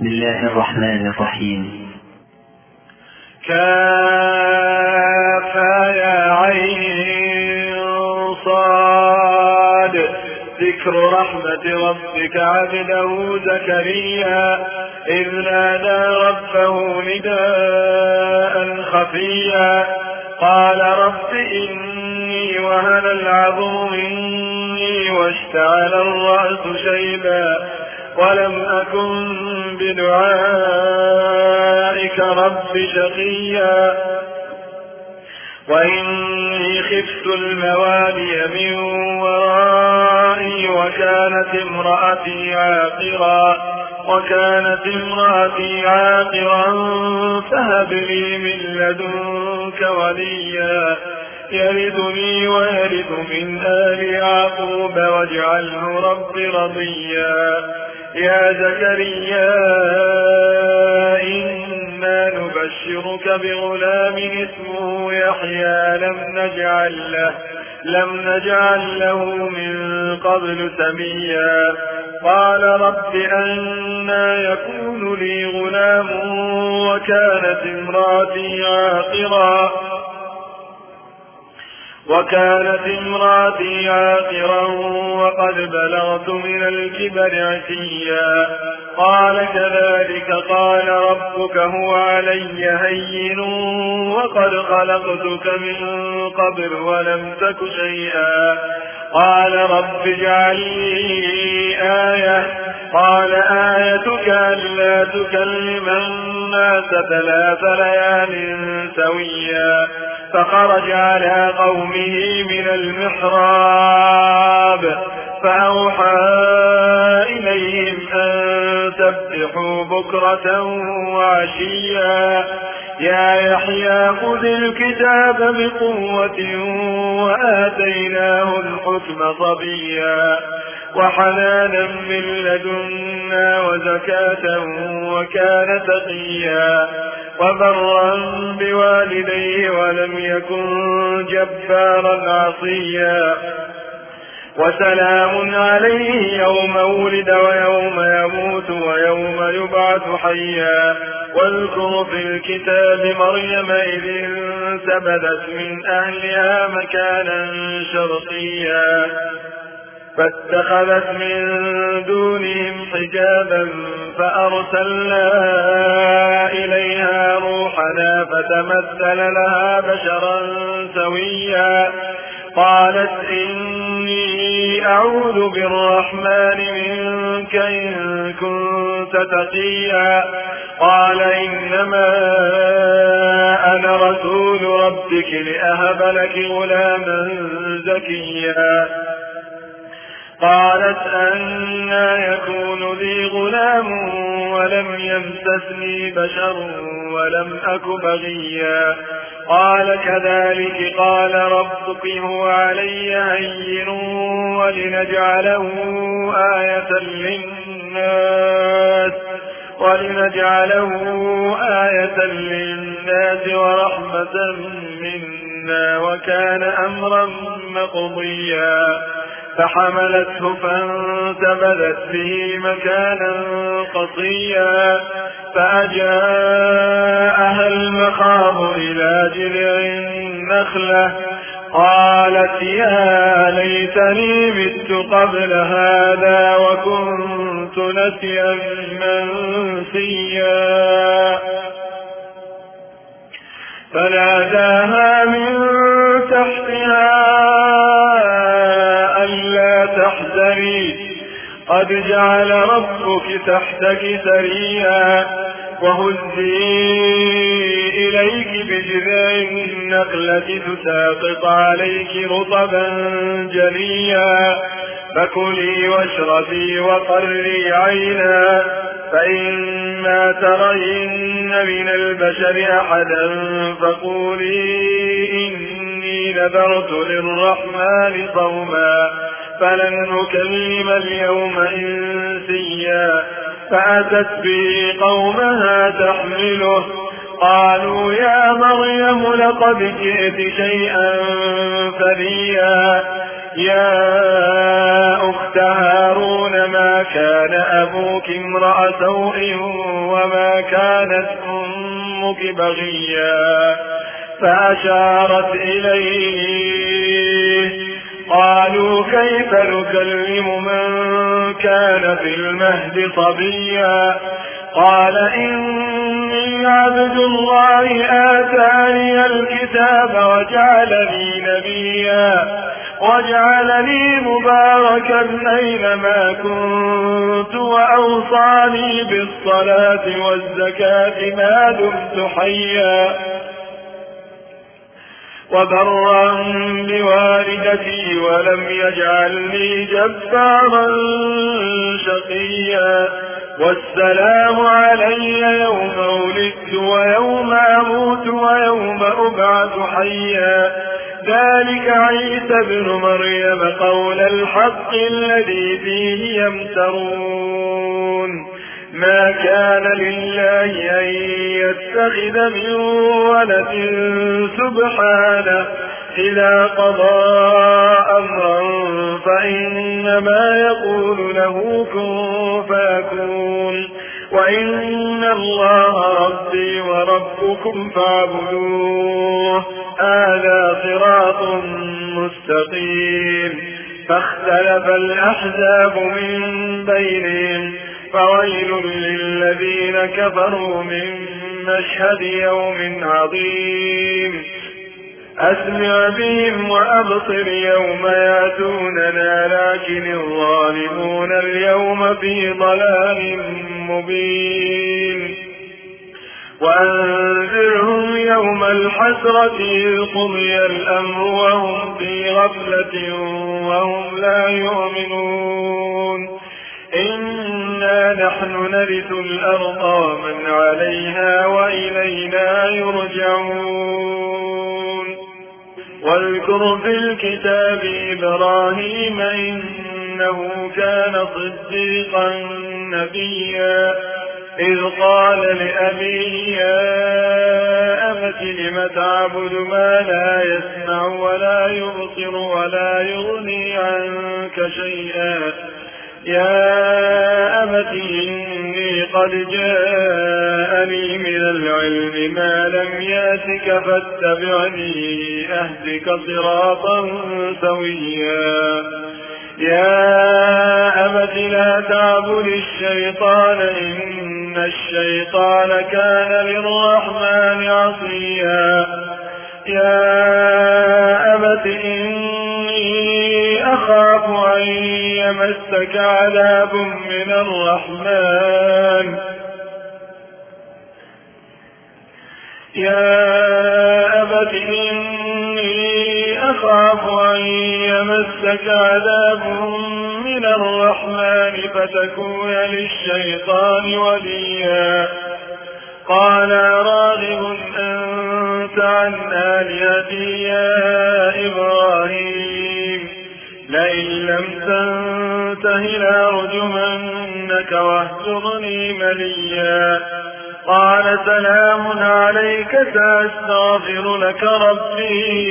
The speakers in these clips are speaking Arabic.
بسم الله الرحمن الرحيم. كافها يا عين صاد. ذكر رحمة ربك عبده زكريا إذ نادى ربه نداء خفيا قال رب إني وهن العظم مني واشتعل الرأس شيبا ولم أكن بدعائك رب شقيا وإني خفت الموالي من ورائي وكانت امرأتي عاقرا فهب لي من لدنك وليا يرثني ويرث من آل يعقوب واجعله رب رضيا. يا زكريا إنا نبشرك بغلام اسمه يحيى لم نجعل له من قبل سميا. قال رب أنى يكون لي غلام وكانت امرأتي عاقرا وقد بلغت من الكبر عتيا. قال كذلك قال ربك هو علي هين وقد خلقتك من قبل ولم تك شيئا. قال رب اجعل لي آية. قال آيتك ألا تكلم الناس 3 ليال سويا. فخرج على قومه من المحراب فأوحى إليهم أن سبحوا بكرة وعشيا. يا يحيى خذ الكتاب بقوة وآتيناه الحكم صبيا وحنانا من لدنا وزكاة وكان تقيا وبرا بوالديه ولم يكن جبارا عصيا. وسلام عليه يوم ولد ويوم يموت ويوم يبعث حيا. واذكر في الكتاب مريم إذ انتبذت من أهلها مكانا شرقيا فاتخذت من دونهم حجابا فأرسلنا إليها روحنا فتمثل لها بشرا سويا. قالت إني أعوذ بالرحمن منك إن كنت تقيا. قال إنما أنا رسول ربك لأهب لك غلاما زكيا. قالت أنى يكون لي غلام ولم يمسسني بشر ولم أك بغيا. قال كذلك قال ربك هو علي هين ولنجعله آية للناس ورحمة منا وكان أمرا مقضيا. فحملته فانتبذت به مكانا قصيا فأجاءها المخاض إلى جذع النخلة قالت يا ليتني مت قبل هذا وكنت نسيا منسيا. فناداها من تحتها ألا تحزني قد جعل ربك تحتك سريا وهزي إليك بجذع النخلة تساقط عليك رطبا جنيا فكلي واشربي وقري عينا فإما ترين من البشر أحدا فقولي إني نذرت للرحمن صوما فلن نكلم اليوم إنسيا. فأتت به قومها تحمله قالوا يا مريم لقد جئت شيئا فريا. يا أخت هارون ما كان أبوك امرأ سوء وما كانت أمك بغيا فأشارت إليه. قالوا كيف نكلم من كان في المهد صبيا قال إني عبد الله آتاني الكتاب وجعلني نبيا وجعلني مباركا أينما كنت وأوصاني بالصلاة والزكاة ما دمت حيا وبرا بوالدتي ولم يجعلني جبارا شقيا والسلام علي يوم ولدت ويوم أموت ويوم أبعث حيا ذلك عيسى بن مريم قول الحق الذي فيه يمترون. ما كان لله أن يتخذ من ولد سبحانه إذا قضى أمرا فإنما يقول له كن فيكون وإن الله ربي وربكم فاعبدوه هذا صراط مستقيم. فاختلف الأحزاب من بينهم فويل للذين كفروا من مشهد يوم عظيم. أسمع بهم وأبصر يوم يأتوننا لكن الظالمون اليوم في ضلال مبين. وأنذرهم يوم الحسرة إذ قضي الأمر وهم في غفلة وهم لا يؤمنون. إنا نحن نرث الأرض ومن عليها وإلينا يرجعون. واذكر في الكتاب إبراهيم إنه كان صديقا نبيا إذ قال لأبيه يا أبت لم تعبد ما لا يسمع ولا يبصر ولا يغني عنك شيئا يا أبت إني قد جاءني من العلم ما لم يأتك فاتبعني أهدك صراطا سويا. يا أبت لا تعبد الشيطان إن الشيطان كان للرحمن عصيا. يا أبت إني أخاف أن يمسك عذاب من الرحمن. يا أبت إني أخاف أن يمسك عذاب من الرحمن فتكون للشيطان وليا. قال راغب أنت عن آلهتي يا إبراهيم لئن لم تنته لأرجمنك واهجرني مليا. قال سلام عليك سأستغفر لك ربي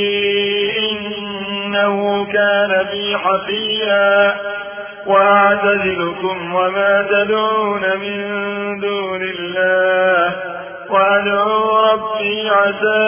إنه كان بي حفيا. وأعتزلكم وما تدعون من دون الله وأدعو ربي عسى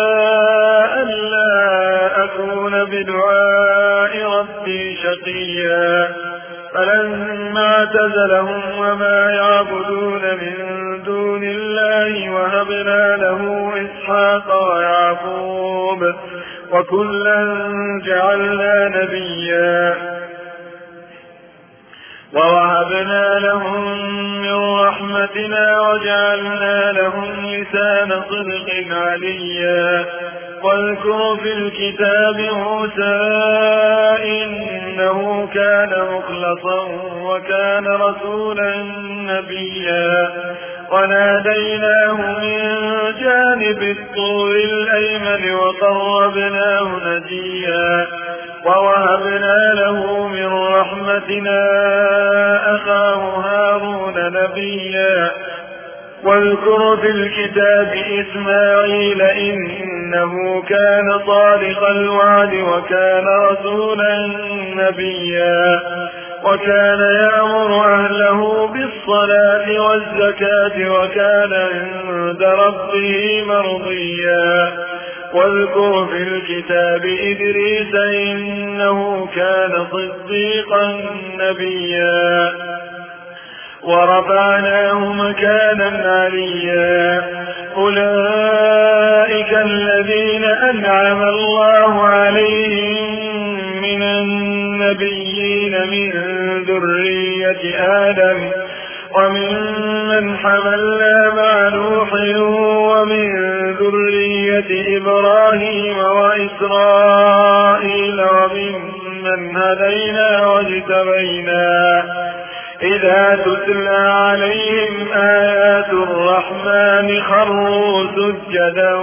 ألا أكون بدعاء ربي شقيا. فلما اعتزلهم وما يعبدون من دون الله وهبنا له إسحاق ويعقوب وكلا جعلنا نبيا ووهبنا لهم من رحمتنا وجعلنا لهم لسان صدق عليا. واذكر في الكتاب موسى إنه كان مخلصا وكان رسولا نبيا. وناديناه من جانب الطور الأيمن وقربناه نجيا. ووهبنا له من رحمتنا أخاه هارون نبيا. واذكر في الكتاب إسماعيل إنه كان صادق الوعد وكان رسولا نبيا وكان يأمر أهله بالصلاة والزكاة وكان عند ربه مرضيا واذكر في الكتاب إدريس إنه كان صديقا نبيا ورفعناه مكانا عليا أولئك الذين أنعم الله عليهم من النبيين من ذرية آدم وممن حملنا مع نوح ومن ذرية إبراهيم وإسرائيل وممن هدينا واجتبينا إذا تتلى عليهم آيات الرحمن خروا سجدا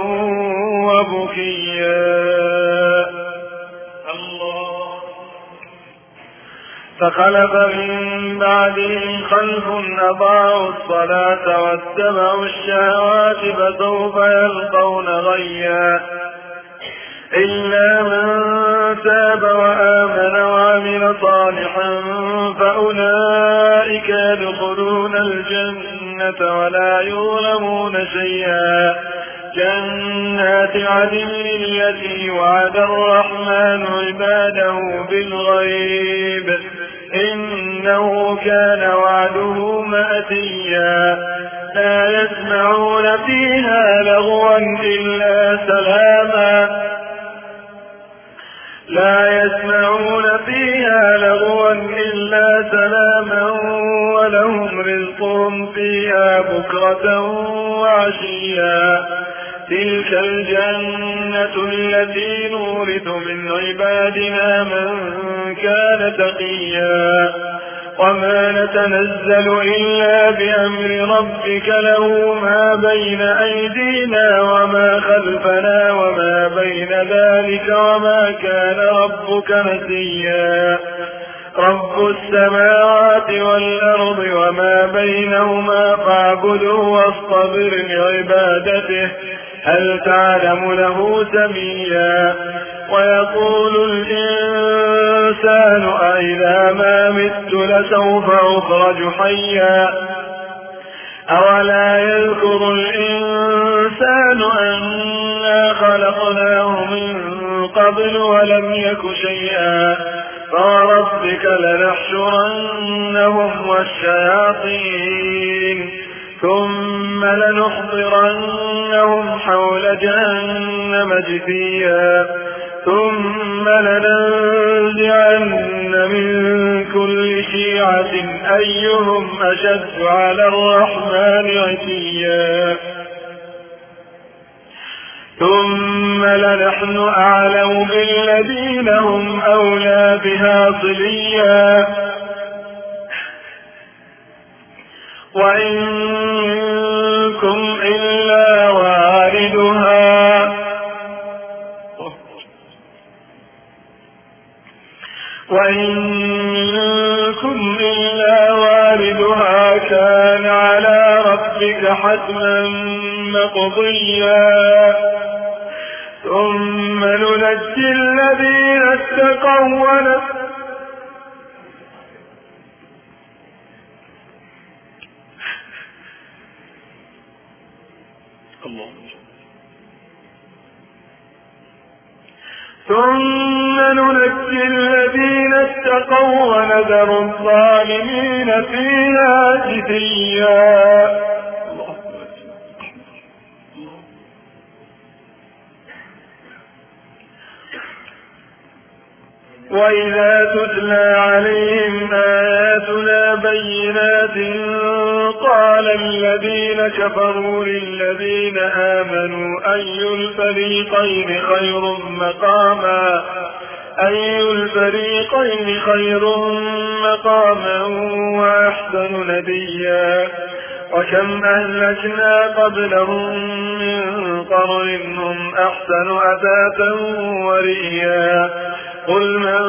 وبكيا. الله. فخلف من بعدهم خلف أضاعوا الصلاة واتبعوا الشهوات فسوف يلقون غيا إلا من تاب وآمن وعمل صالحا فأولئك يدخلون الجنة ولا يظلمون شيئا جنات عدن التي وعد الرحمن عباده بالغيب إنه كان وعده مأتيا لا يسمعون فيها لغوا إلا سلاما ولهم رزقهم فيها بكرة وعشيا تلك الجنة التي نورث من عبادنا من كان تقيا وما نتنزل إلا بأمر ربك له ما بين أيدينا وما خلفنا وما بين ذلك وما كان ربك نسيا رب السماوات والأرض وما بينهما فاعبده واصطبر لعبادته هل تعلم له سميا ويقول الإنسان أإذا ما مت لسوف أخرج حيا أولا يذكر الإنسان أنا خلقناه من قبل ولم يك شيئا فوربك لنحشرنهم والشياطين ثم لنحضرنهم حول جهنم جثيا ثم لننزعن من كل شيعة أيهم أشد على الرحمن عتيا ثم لنحن أعلم بالذين هم أولى بها صليا وإن منكم إلا واردها كان على ربك حتما مقضيا ثم ننجي الذين اتقوا ونذر الظالمين فيها جثيا. وإذا تتلى عليهم آياتنا بينات قال الذين كفروا للذين آمنوا أي الفريقين خير مقاما وأحسن نديا وكم أهلكنا قبلهم من قرن هم أحسن أثاثا ورئيا قل من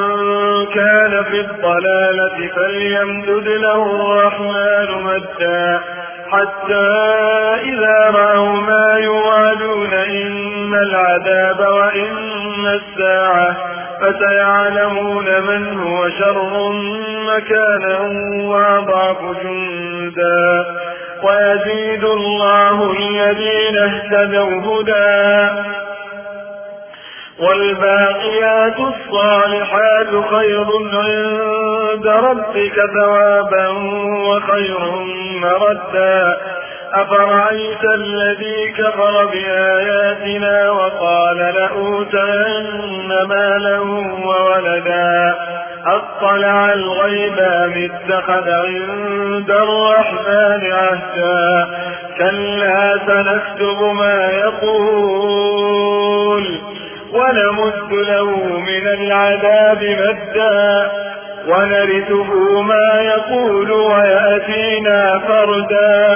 كان في الضلالة فليمدد له الرحمن مدا حتى إذا رأوا ما يوعدون إما العذاب وإما الساعة فسيعلمون من هو شر مكانا وأضعف جندا ويزيد الله الذين اهتدوا هدى والباقيات الصالحات خير عند ربك ثوابا وخير مردا أفرأيت الذي كفر بآياتنا وقال لأوتين مالا وولدا أطلع الغيب أم اتخذ عند الرحمن عهدا كلا سنكتب ما يقول ونمد له من العذاب مدا ونرثه ما يقول ويأتينا فردا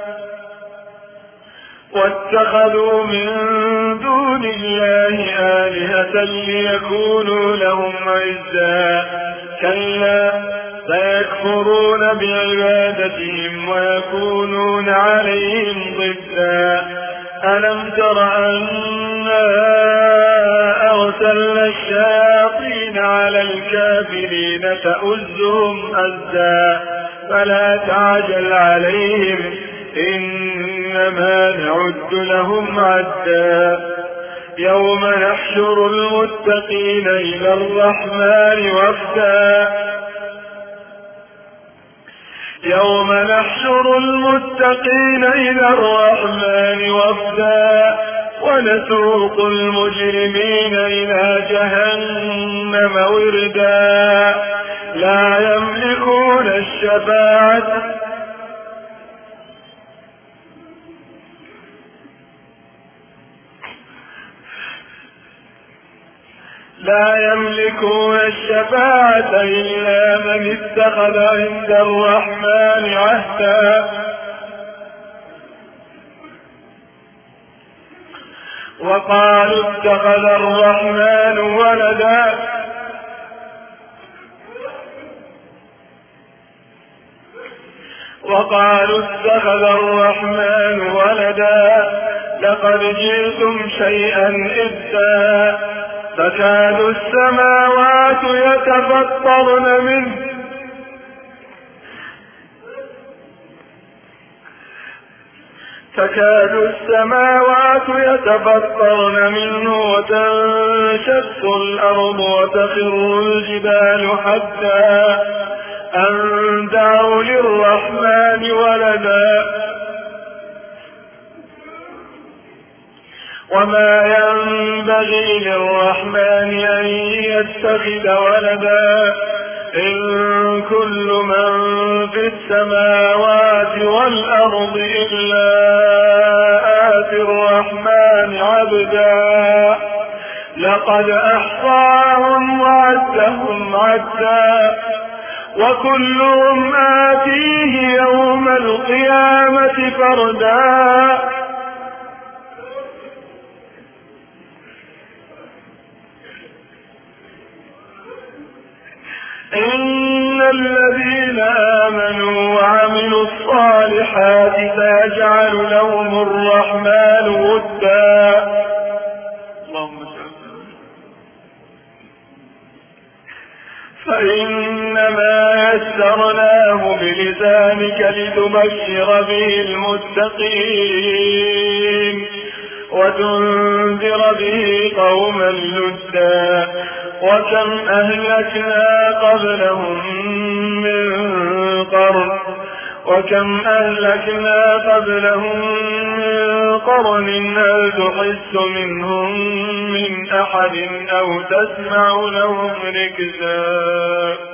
واتخذوا من دون الله آلهة ليكونوا لهم عزا كلا سيكفرون بعبادتهم ويكونون عليهم ضدا ألم تر أنا أرسلنا الشياطين على الكافرين تؤزهم أزا فلا تعجل عليهم إنما نعد لهم عدا يوم نحشر المتقين إلى الرحمن وفدا يوم نحشر المتقين إلى الرحمن وفدا ونسوق المجرمين إلى جهنم وردا لا يملكون الشفاعة إلا من اتخذ عند الرحمن عهدا وقالوا اتخذ الرحمن ولدا لقد جئتم شيئا إدا تكاد السماوات يتفطرن منه وتنشق الأرض وتخر الجبال حتى أن دعوا للرحمن ولدا وما ينبغي للرحمن أن يتخذ ولدا إن كل من في السماوات والأرض إلا آتي الرحمن عبدا لقد أحصاهم وعدهم عدا وكلهم آتيه يوم القيامة فردا إن الذين آمنوا وعملوا الصالحات سيجعل لهم الرحمن ودا اللهم فإنما يسرناه بلسانك لتبشر به المتقين وتنذر به قوما لدا وكم أهلكنا قبلهم من قرن هل تحس منهم من أحد أو تسمع لهم ركزا